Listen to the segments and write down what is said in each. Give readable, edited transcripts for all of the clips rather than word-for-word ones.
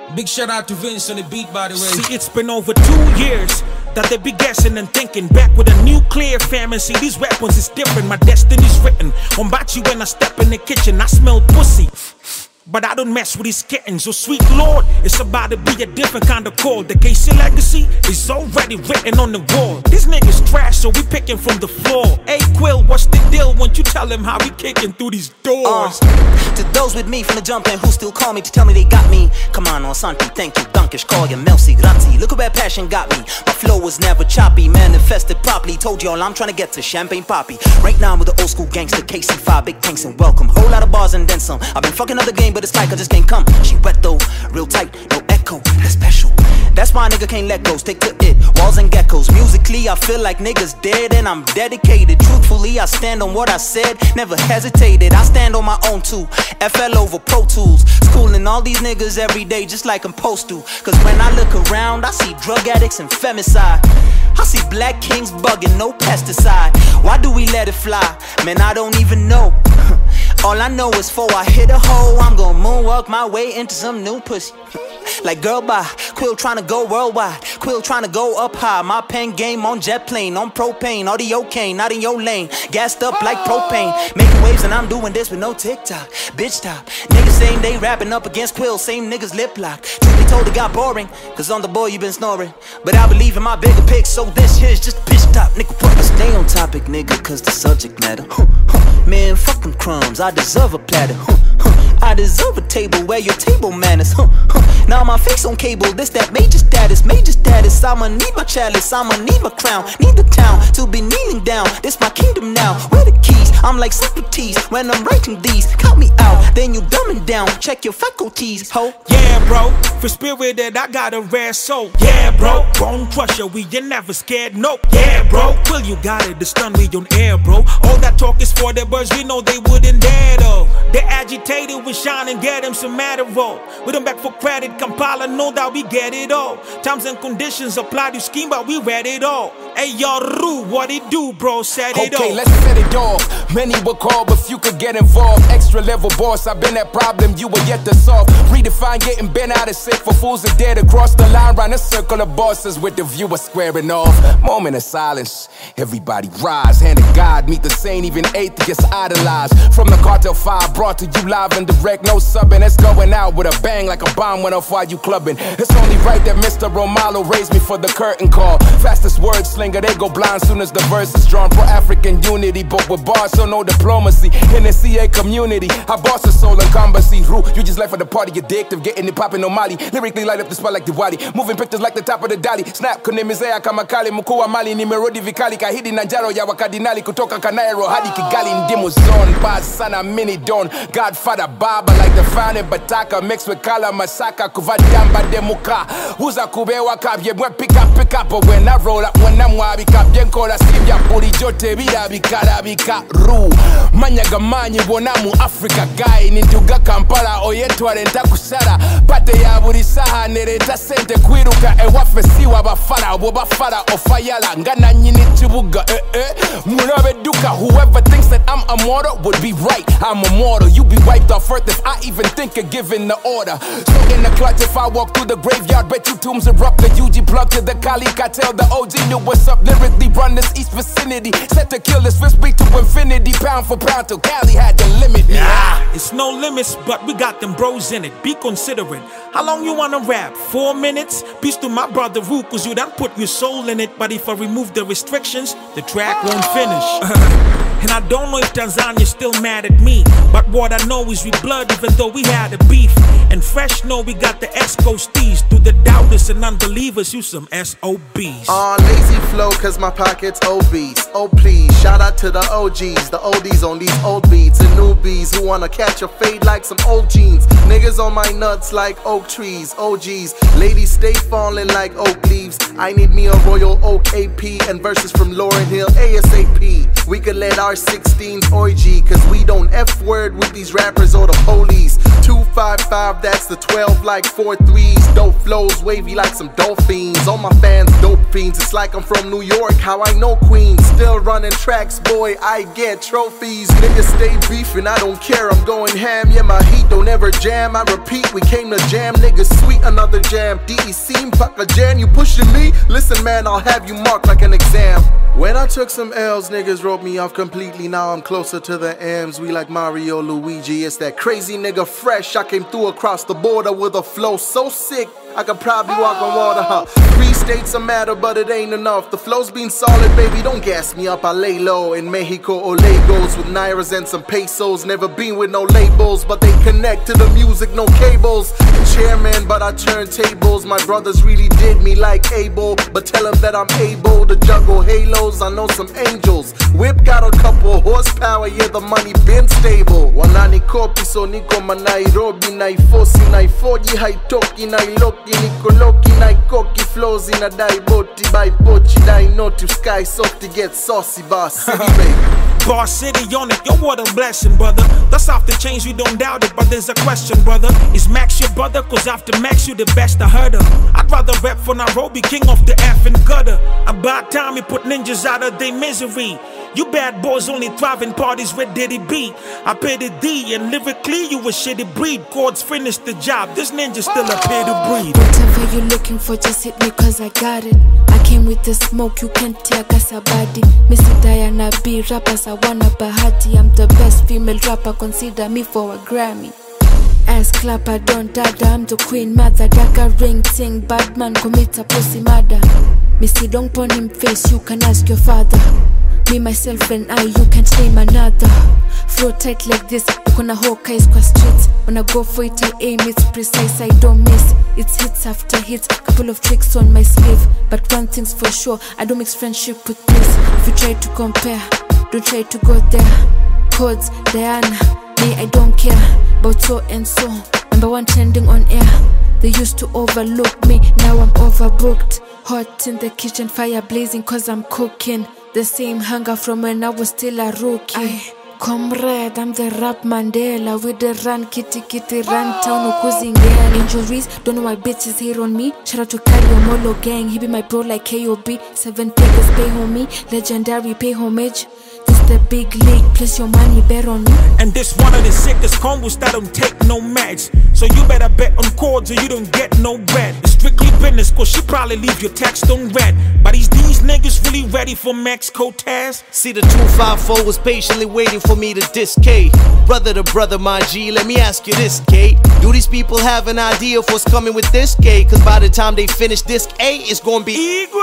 Big shout out to Vince on the beat, by the way. See, it's been over 2 years that they be guessing and thinking. Back with a nuclear famine. See, these weapons is different. My destiny's written. On Bachi when I step in the kitchen, I smell pussy. But I don't mess with these kittens. So sweet Lord, it's about to be a different kind of call. The KC legacy is already written on the wall. These niggas trash, so we picking from the floor. Hey Quill, what's the deal? Won't you tell him how we kicking through these doors? To those with me from the jump and who still call me to tell me they got me. Come on, Santi, thank you, Dunkish, call you Melcy, Grazie. Look at where passion got me. My flow was never choppy, manifested properly. Told y'all I'm trying to get to Champagne Poppy. Right now I'm with the old school gangster, KC5, big tanks and welcome. Whole lot of bars and then some. I've been fucking up the game, but it's like I just can't come. She wet though, real tight, no echo, that's special. That's why a nigga can't let go, stick to it. Walls and geckos, musically I feel like niggas dead and I'm dedicated. Truthfully I stand on what I said, never hesitated. I stand on my own too, FL over Pro Tools. Schooling all these niggas every day just like I'm supposed to. Cause when I look around I see drug addicts and femicide. I see black kings bugging, no pesticide. Why do we let it fly? Man, I don't even know. All I know is before I hit a hole, I'm gon' moonwalk my way into some new pussy. Like girl bye, Quill tryna go worldwide, Quill tryna go up high. My pen game on jet plane, on propane, audio cane, not in your lane. Gassed up like propane, making waves and I'm doing this with no TikTok. Bitch top, niggas saying they rapping up against Quill, same niggas lip lock. Truth be told it got boring, cause on the boy you been snoring. But I believe in my bigger pics, so this here's just bitch top, nigga. Stay on topic, nigga, cause the subject matter. Man, fuck them crumbs, I deserve a platter. I deserve a table where your table manners. Now my face on cable, this that major status, major status. I'ma need my chalice, I'ma need my crown, need the town to be kneeling down. This my kingdom now, where the keys? I'm like Socrates when I'm writing these. Count me out, then you dumbing down. Check your faculties, ho. Yeah, bro, for spirited I got a rare soul. Yeah, bro, bone crusher, we ain't never scared, nope. Yeah, bro, Will you got it, the stun we on air, bro. All that talk is for the birds, we know they wouldn't dare though. They agitated with shine and get them some Adderall. We them back for credit, Kampala, know that we get it all. Times and conditions apply to scheme, but we read it all. Hey, y'all, Rue, what it do, bro? Set it off. Okay, let's set it off. Many will call, but few could get involved. Extra level boss, I've been that problem you were yet to solve. Redefine getting bent out of sick for fools that dare to cross the line. Round a circle of bosses with the viewer squaring off. Moment of silence, everybody rise. Hand of God, meet the saint, even atheists idolize. From the Cartel 5, brought to you live and direct. No subbing, it's going out with a bang like a bomb went off while you clubbing. It's only right that Mr. Romalo raised me for the curtain call. Fastest word slinger, they go blind soon as the verse is drawn. Pro-African unity, but with bars, so no diplomacy. In the CA community, I boss a soul and combacy. Rue, you just left for the party, addictive, getting it popping on Mali. Lyrically light up the spot like Diwali, moving pictures like the top of the Dali. Snap, kunimizea kama kali, mkuu wa Mali, nimerudi vikali, kahidi na njaro ya wakadinali, kutoka Kanairo hadi Kigali, ndimu zone, bad sana mini don, Godfather Baba like the founding Bataka, mixed with Kala Masaka, kuvadamba demuka, uza kubewa kabye, mwe pick up, but when I roll up, when I'm wabi kabyen kola simya, puri jote bila bikara bika, Rue, manyaga manyi wonamu Africa guy, ninduga Kampala, oyetu arenta kusara, pate ya buri saha, nereta sente kwiruka, ewafe siwa bafara, wobafara ofayala, ngana nyini chibuga, munabe duka, whoever thinks that I'm immortal would be right, I'm immortal, you be wiped off earth if I even think of giving the order. So in the clutch, if I walk through the graveyard, bet you tombs erupt. The UG plug to the Kali cartel, the OG knew what's up. Lyrically run this east vicinity, set to kill this fist beat to infinity, pound for pound till Cali had to limit me. It's no limits, but we got them bros in it. Be considerate. How long you wanna rap? 4 minutes? Peace to my brother Rue, cause you done put your soul in it. But if I remove the restrictions, the track won't finish. And I don't know if Tanzania's still mad at me, but what I know is we blood even though we had a beef. And fresh know we got the S-Coasties. To the doubters and unbelievers, you some SOBs. Lazy flow cause my pocket's obese. Oh please, shout out to the OGs, the oldies on these old beats. And newbies who wanna catch a fade like some old jeans. Niggas on my nuts like oak trees, OGs. Ladies stay falling like oak leaves. I need me a Royal Oak AP and verses from Lauryn Hill ASAP. We could let our 16s orgy, cause we don't F-word with these rappers or the police. 255, that's the 12 like 4 3s. Dope flows, wavy like some dolphins. All my fans, dope fiends. It's like I'm from New York, how I know Queens. Still running tracks, boy, I get trophies. Niggas stay beefing, I don't care, I'm going ham. Yeah, my heat don't ever jam. I repeat, we came to jam. Niggas sweet, another jam. DEC, Paka Jan, you pushing me? Listen, man, I'll have you marked like an exam. When I took some L's, niggas wrote me off completely. Now I'm closer to the M's. We like Mario, Luigi. It's that crazy nigga fresh. I came through across the border with a flow so sick I could probably walk on water, huh? 3 states a matter, but it ain't enough. The flow's been solid, baby, don't gas me up. I lay low in Mexico or Lagos with nairas and some pesos. Never been with no labels, but they connect to the music, no cables. Chairman, but I turn tables. My brothers really did me like Abel, but tell them that I'm able to juggle halos. I know some angels. Whip got a couple horsepower, yeah, the money been stable. Wanani kopi so niko manairobi naifosi naifoji haitoki nailoki niko loki naikoki flows in a dai boti by pochi dai noti sky soft to get saucy boss city baby. Bar City on it, yo, what a blessing, brother. That's off the chains, we don't doubt it, but there's a question, brother. Is Max your brother? Cause after Max, you the best, I heard her. I'd rather rap for Nairobi, king of the effing gutter. About time we put ninjas out of their misery. You bad boys only thrive in parties where Diddy be. I paid the D, and lyrically, you a shitty breed. Chords finished the job, this ninja still appear to breathe. Whatever you looking for, just hit me cause I got it. I came with the smoke, you can't tear gas a body. Missy Diana B, rappers I wanna Bahati. I'm the best female rapper, consider me for a Grammy. Ass clapper, don't dada, I'm the queen mother. Daka ring ting, bad man commit a pussy murder. Missy don't pon him face, you can ask your father. Me, myself and I, you can't name another. Flow tight like this, ukona Hawkeyes kwa streets. When I go for it, I aim, it's precise, I don't miss. It's hits after hits, couple of tricks on my sleeve. But one thing's for sure, I don't mix friendship with peace. If you try to compare, don't try to go there. Codes, Diana, me, I don't care about so and so. #1 trending on air. They used to overlook me, now I'm overbooked. Hot in the kitchen, fire blazing cause I'm cooking. The same hunger from when I was still a rookie. Comrade, I'm the rap Mandela. With the run, kitty kitty, run town, ukuzingela. Injuries, don't know why bitches hate on me. Shout out to Kario Molo gang, he be my bro like KOB. 7 figures pay homie, legendary pay homage. This the big league, place your money bet on me. And this one of the sickest combos that don't take no meds. So you better bet on chords or you don't get no bread. It's strictly business cause she probably leave your text on red. But is these niggas really ready for Max Cortez? See the 254 was patiently waiting for me to diss K. Brother to brother, my G, let me ask you this, K. Do these people have an idea of what's coming with this K? Cause by the time they finish disc A, it's gonna be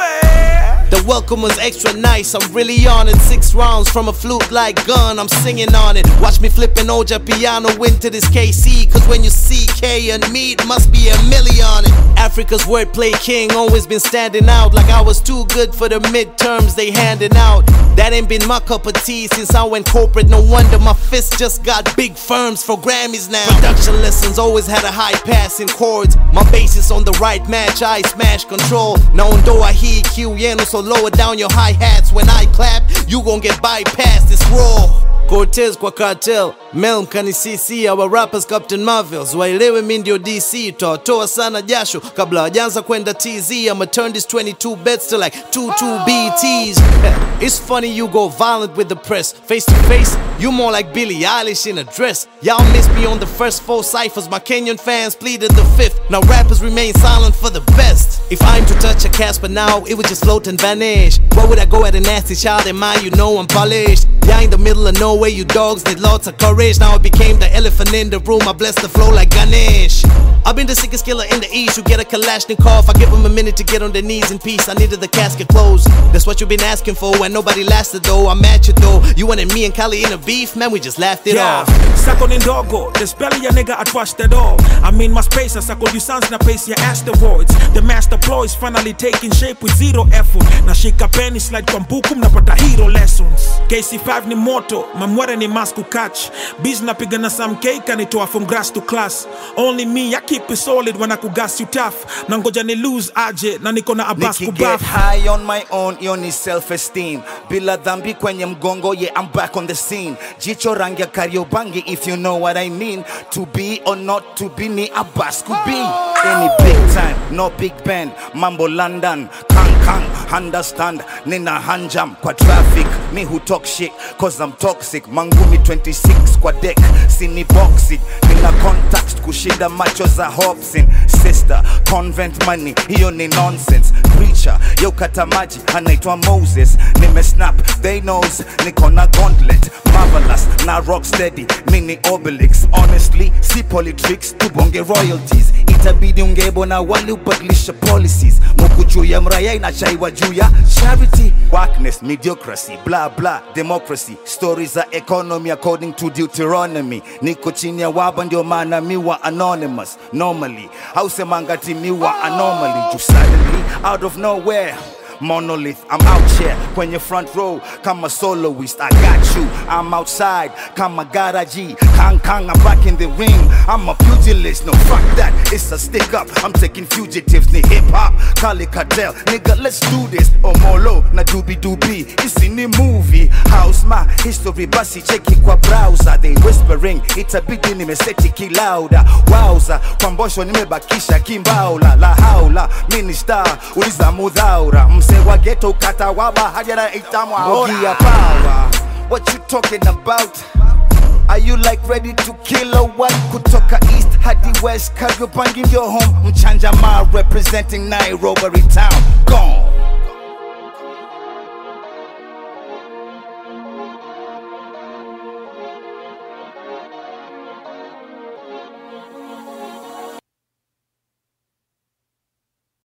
Igwe. The welcome was extra nice, I'm really on it. 6 rounds from a flute like gun, I'm singing on it. Watch me flipping Oja piano into this KC. Cause when you see K and me, it must be a million on it. Africa's wordplay king, always been standing out. Like I was too good for the midterms they handing out. That ain't been my cup of tea since I went corporate. No wonder my fist just got big firms for Grammys now. Production lessons always had a high passing chords. My bass is on the right match, I smash control. Now though I hear Q, yeah, no, so lower down your hi-hats. When I clap, you gon' get bypassed, it's raw. Cortez kwa cartel, Mel mkanisisi. Our rappers Captain Marvels, waelewe mi ndio DC. Toa sana jasho kabla wajanza kwenda TZ. I'ma turn this 22 bets to like 22 BTs. It's funny you go violent with the press. Face to face, you more like Billie Eilish in a dress. Y'all missed me on the first 4 ciphers. My Kenyan fans pleaded the 5th. Now rappers remain silent for the best. If I'm to touch a Casper now, it would just float and vanish. Where would I go at a nasty child? Am I, you know I'm polished. Yeah, in the middle of nowhere, you dogs need lots of courage. Now I became the elephant in the room, I bless the flow like Ganesh. I've been the sickest killer in the east. You get a Kalashnikov, I give them a minute to get on their knees in peace. I needed the casket closed. That's what you've been asking for, and nobody lasted though. I'm at you though. You wanted me and Kali in a beef, man, we just laughed it off. Sako ni ndogo, the spell ya nigga I trusted all. I mean my space, I sako you sons na pace ya asteroids. The master ploy is finally taking shape with 0 effort. Na shika penny slide kwa mbuku mnapata hero lessons. KC5 ni moto, mamwere ni masku catch. Biz napiga na some cake kanitoa from grass to class. Only me, I keep it solid when I could gas you tough. Nangoja ni lose aje, na niko na abas Niki Get kubaf. high on my own, hiyo ni self-esteem. Bila dhambi kwenye mgongo, yeah, I'm back on the scene. Jicho rangi ya Kariobangi, if you know what I mean. To be or not to be, ni Abbas Kubi. Any big time, no big band. Mambo London, kang, understand. Nina hanjam kwa traffic. Me who talk shit, cause I'm toxic. Mangumi 26 kwa deck, sini boxing. Nina context kushinda macho za Hobson. Sister, convent money, hiyo ni nonsense. Preacher, yo kata maji, anaitwa Moses. Nime snap, they knows, niko na gauntlet. Marvelous, na rock steady, mini Obelix. Honestly, si politics, tubonge royalties. Itabidi ungebo na wali ubadilisha policies. Mukuchu ya mraya inachaiwa juu ya charity. Wackness, mediocracy, blah blah, democracy. Stories za economy according to Deuteronomy. Niko chini ya waba ndio maana miwa anonymous. Normally, hausemanga timiwa anomaly. Just suddenly, out of nowhere, monolith, I'm out here kwenye front row kama soloist. I got you, I'm outside kama garaji. Kang, I'm back in the ring, I'm a pugilist. No, fuck that, it's a stick up. I'm taking fugitives, ni hip hop, Kali Cartel. Nigga, let's do this. Omolo na dubi, isi ni movie. How's my history, basi cheki kwa browser. They whispering, itabidi nimeseti kilauda. Wowza, kwa mbosho nimebakisha kimbaula. La haula, mini star, uliza mudhaura. Msewa ghetto kata waba hajara itamwa Ogia power, what you talking about? Are you like ready to kill or what? Kutoka east hadi west, Kariobangi ndio home. Mchanja ma representing Nairobi town. Gone.